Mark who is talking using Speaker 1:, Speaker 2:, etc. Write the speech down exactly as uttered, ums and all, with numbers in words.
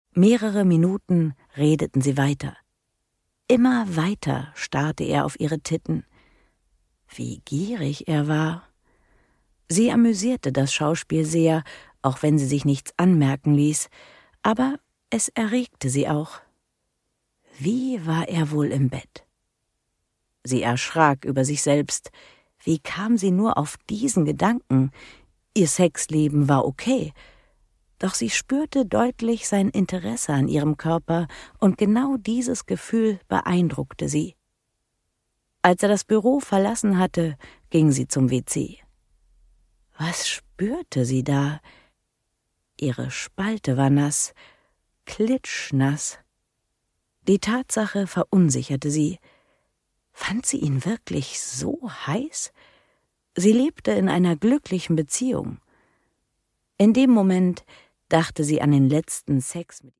Speaker 1: Mehrere Minuten redeten sie weiter. Immer weiter starrte er auf ihre Titten. Wie gierig er war. Sie amüsierte das Schauspiel sehr, auch wenn sie sich nichts anmerken ließ, aber es erregte sie auch. Wie war er wohl im Bett? Sie erschrak über sich selbst. Wie kam sie nur auf diesen Gedanken? Ihr Sexleben war okay, doch sie spürte deutlich sein Interesse an ihrem Körper, und genau dieses Gefühl beeindruckte sie. Als er das Büro verlassen hatte, ging sie zum W C. Was spürte sie da? Ihre Spalte war nass, klitschnass. Die Tatsache verunsicherte sie. Fand sie ihn wirklich so heiß? Sie lebte in einer glücklichen Beziehung. In dem Moment dachte sie an den letzten Sex mit